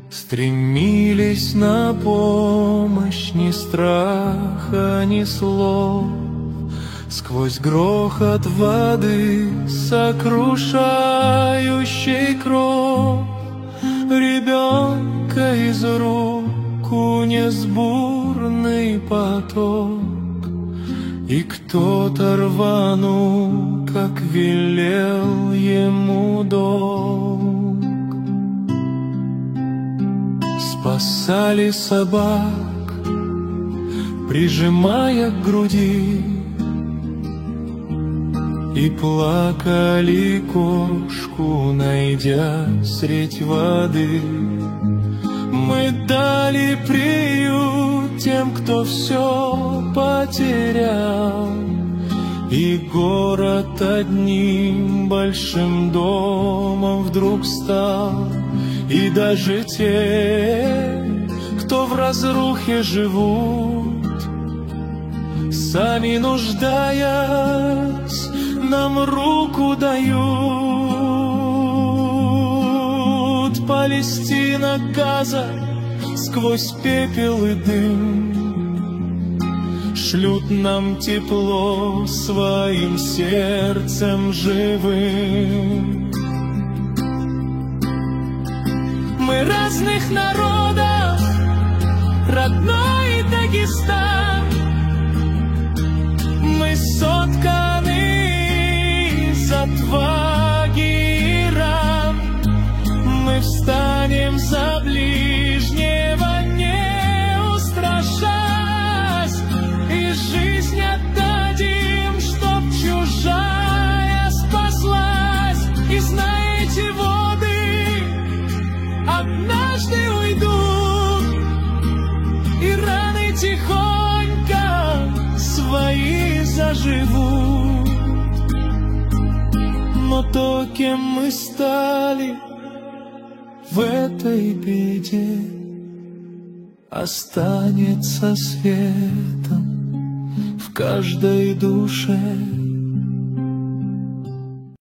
Стремились на помощь ни страха, ни слов. Сквозь грохот воды, сокрушающий кровь, ребенка из рук унес бурный поток. И кто-то рванул, как велел ему долг. Спасали собак, прижимая к груди, и плакали кошку, найдя средь воды. Мы дали приют тем, кто все потерял, и город одним большим домом вдруг стал. И даже те, кто в разрухе живут, сами нуждаясь, нам руку дают. Палестина, Газа, сквозь пепел и дым шлют нам тепло своим сердцем живым. Мы разных народов, родной Дагестан, мы сотканы из отваги и ран. Мы встанем за ближнего, не устрашась, и жизнь отдадим, чтоб чужая спаслась. И знаете, воды однажды уйдут, и раны тихонько свои заживут. Но то, кем мы стали в этой беде, останется светом в каждой душе.